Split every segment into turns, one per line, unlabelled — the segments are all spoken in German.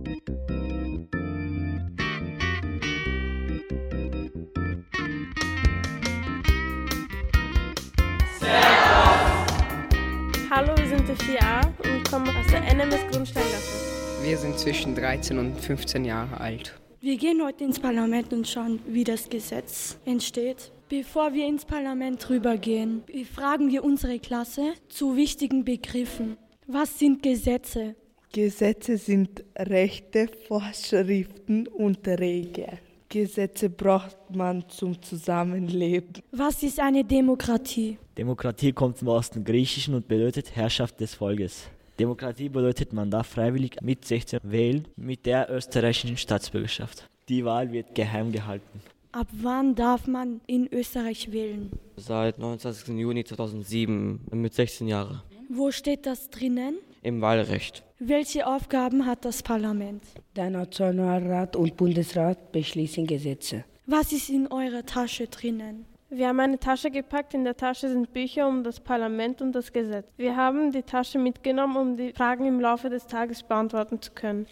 Hallo, wir sind die 4a und kommen aus der NMS Grundsteingasse.
Wir sind zwischen 13 und 15 Jahre alt.
Wir gehen heute ins Parlament und schauen, wie das Gesetz entsteht. Bevor wir ins Parlament rübergehen, befragen wir unsere Klasse zu wichtigen Begriffen. Was sind Gesetze?
Gesetze sind Rechte, Vorschriften und Regeln. Gesetze braucht man zum Zusammenleben.
Was ist eine Demokratie?
Demokratie kommt aus dem Griechischen und bedeutet Herrschaft des Volkes. Demokratie bedeutet, man darf freiwillig mit 16 wählen, mit der österreichischen Staatsbürgerschaft. Die Wahl wird geheim gehalten.
Ab wann darf man in Österreich wählen?
Seit 29. Juni 2007 mit 16 Jahren.
Wo steht das drinnen?
Im Wahlrecht.
Welche Aufgaben hat das Parlament?
Der Nationalrat und Bundesrat beschließen Gesetze.
Was ist in eurer Tasche drinnen?
Wir haben eine Tasche gepackt, in der Tasche sind Bücher um das Parlament und das Gesetz. Wir haben die Tasche mitgenommen, um die Fragen im Laufe des Tages beantworten zu können.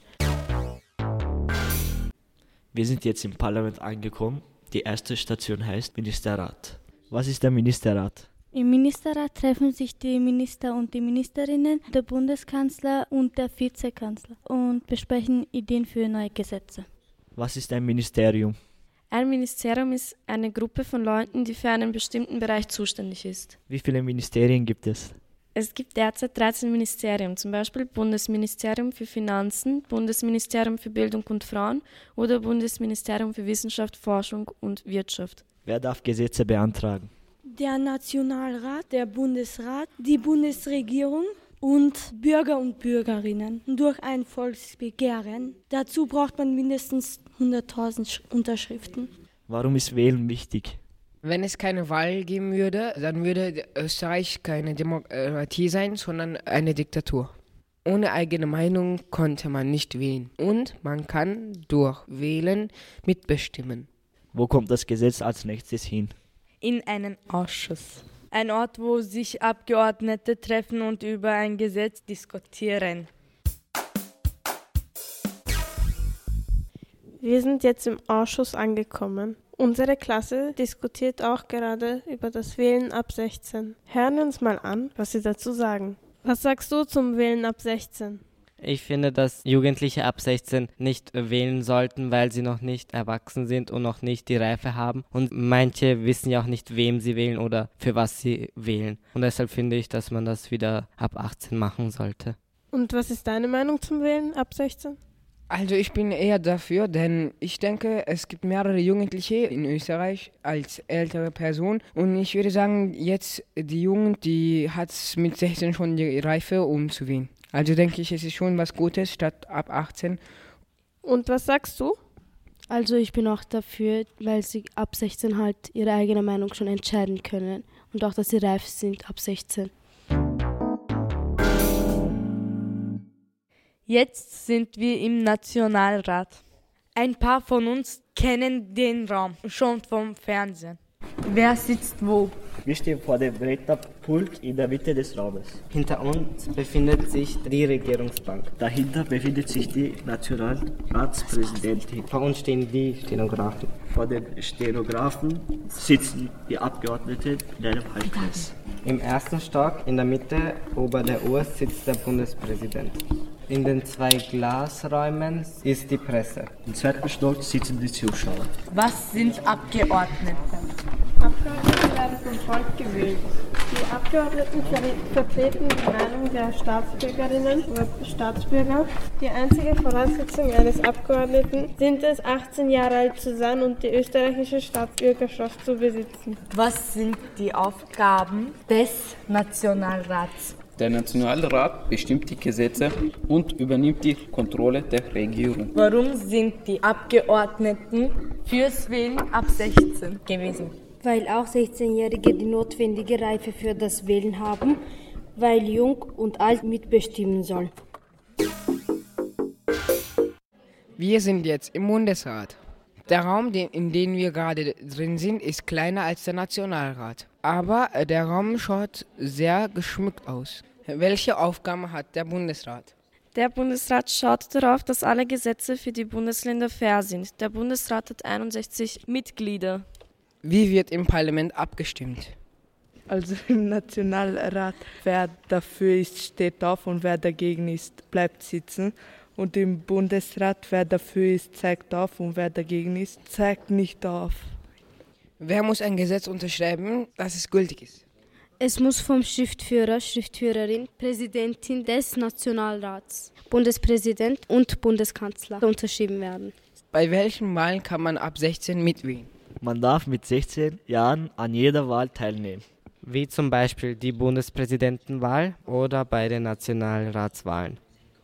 Wir sind jetzt im Parlament angekommen. Die erste Station heißt Ministerrat. Was ist der Ministerrat?
Im Ministerrat treffen sich die Minister und die Ministerinnen, der Bundeskanzler und der Vizekanzler und besprechen Ideen für neue Gesetze.
Was ist ein Ministerium?
Ein Ministerium ist eine Gruppe von Leuten, die für einen bestimmten Bereich zuständig ist.
Wie viele Ministerien gibt es?
Es gibt derzeit 13 Ministerien, zum Beispiel Bundesministerium für Finanzen, Bundesministerium für Bildung und Frauen oder Bundesministerium für Wissenschaft, Forschung und Wirtschaft.
Wer darf Gesetze beantragen?
Der Nationalrat, der Bundesrat, die Bundesregierung und Bürger und Bürgerinnen durch ein Volksbegehren. Dazu braucht man mindestens 100.000 Unterschriften.
Warum ist Wählen wichtig?
Wenn es keine Wahl geben würde, dann würde Österreich keine Demokratie sein, sondern eine Diktatur. Ohne eigene Meinung konnte man nicht wählen. Und man kann durch Wählen mitbestimmen.
Wo kommt das Gesetz als nächstes hin?
In einen Ausschuss. Ein Ort, wo sich Abgeordnete treffen und über ein Gesetz diskutieren.
Wir sind jetzt im Ausschuss angekommen. Unsere Klasse diskutiert auch gerade über das Wählen ab 16. Hören wir uns mal an, was sie dazu sagen. Was sagst du zum Wählen ab 16?
Ich finde, dass Jugendliche ab 16 nicht wählen sollten, weil sie noch nicht erwachsen sind und noch nicht die Reife haben. Und manche wissen ja auch nicht, wem sie wählen oder für was sie wählen. Und deshalb finde ich, dass man das wieder ab 18 machen sollte.
Und was ist deine Meinung zum Wählen ab 16?
Also ich bin eher dafür, denn ich denke, es gibt mehrere Jugendliche in Österreich als ältere Person. Und ich würde sagen, jetzt die Jugend, die hat mit 16 schon die Reife, um zu wählen. Also denke ich, es ist schon was Gutes statt ab 18.
Und was sagst du?
Also ich bin auch dafür, weil sie ab 16 halt ihre eigene Meinung schon entscheiden können. Und auch, dass sie reif sind ab 16.
Jetzt sind wir im Nationalrat. Ein paar von uns kennen den Raum schon vom Fernsehen. Wer sitzt wo?
Wir stehen vor dem Rednerpult in der Mitte des Raumes.
Hinter uns befindet sich die Regierungsbank.
Dahinter befindet sich die Nationalratspräsidentin.
Vor uns stehen die Stenografen.
Vor den Stenografen sitzen die Abgeordneten in einem Halbkreis.
Im ersten Stock in der Mitte ober der Uhr sitzt der Bundespräsident. In den 2 Glasräumen ist die Presse.
Im zweiten Stock sitzen die Zuschauer.
Was sind Abgeordnete?
Abgeordnete werden vom Volk gewählt. Die Abgeordneten vertreten die Meinung der Staatsbürgerinnen oder Staatsbürger. Die einzige Voraussetzung eines Abgeordneten sind es, 18 Jahre alt zu sein und die österreichische Staatsbürgerschaft zu besitzen.
Was sind die Aufgaben des Nationalrats?
Der Nationalrat bestimmt die Gesetze und übernimmt die Kontrolle der Regierung.
Warum sind die Abgeordneten fürs Wählen ab 16 gewesen?
Weil auch 16-Jährige die notwendige Reife für das Wählen haben, weil Jung und Alt mitbestimmen sollen.
Wir sind jetzt im Bundesrat. Der Raum, in dem wir gerade drin sind, ist kleiner als der Nationalrat. Aber der Raum schaut sehr geschmückt aus. Welche Aufgaben hat der Bundesrat?
Der Bundesrat schaut darauf, dass alle Gesetze für die Bundesländer fair sind. Der Bundesrat hat 61 Mitglieder.
Wie wird im Parlament abgestimmt?
Also im Nationalrat, wer dafür ist, steht auf und wer dagegen ist, bleibt sitzen. Und im Bundesrat, wer dafür ist, zeigt auf und wer dagegen ist, zeigt nicht auf.
Wer muss ein Gesetz unterschreiben, dass es gültig ist?
Es muss vom Schriftführer, Schriftführerin, Präsidentin des Nationalrats, Bundespräsident und Bundeskanzler unterschrieben werden.
Bei welchen Wahlen kann man ab 16 mitwählen?
Man darf mit 16 Jahren an jeder Wahl teilnehmen.
Wie zum Beispiel die Bundespräsidentenwahl oder bei den Nationalratswahlen.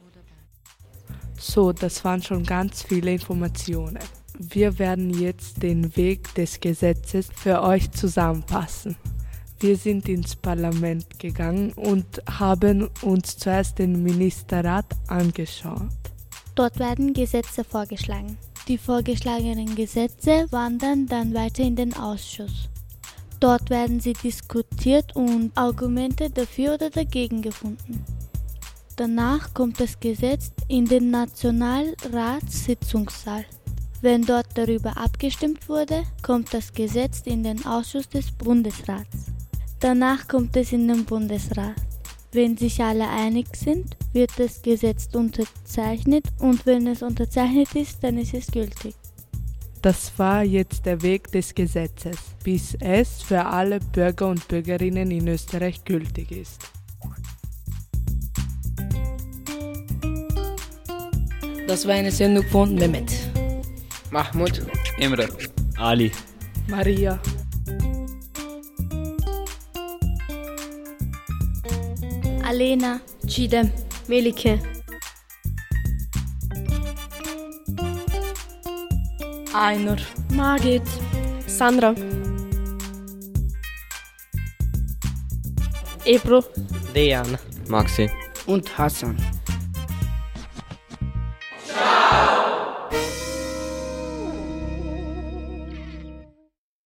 So, das waren schon ganz viele Informationen. Wir werden jetzt den Weg des Gesetzes für euch zusammenfassen. Wir sind ins Parlament gegangen und haben uns zuerst den Ministerrat angeschaut.
Dort werden Gesetze vorgeschlagen. Die vorgeschlagenen Gesetze wandern dann weiter in den Ausschuss. Dort werden sie diskutiert und Argumente dafür oder dagegen gefunden. Danach kommt das Gesetz in den Nationalratssitzungssaal. Wenn dort darüber abgestimmt wurde, kommt das Gesetz in den Ausschuss des Bundesrats. Danach kommt es in den Bundesrat. Wenn sich alle einig sind, wird das Gesetz unterzeichnet und wenn es unterzeichnet ist, dann ist es gültig.
Das war jetzt der Weg des Gesetzes, bis es für alle Bürger und Bürgerinnen in Österreich gültig ist.
Das war eine Sendung von Mehmet,
Mahmoud,
Emre,
Ali,
Maria,
Alena,
Cidem, Melike,
Ainur,
Margit, Sandra,
Ebru,
Dejan
Maxi.
und Hassan.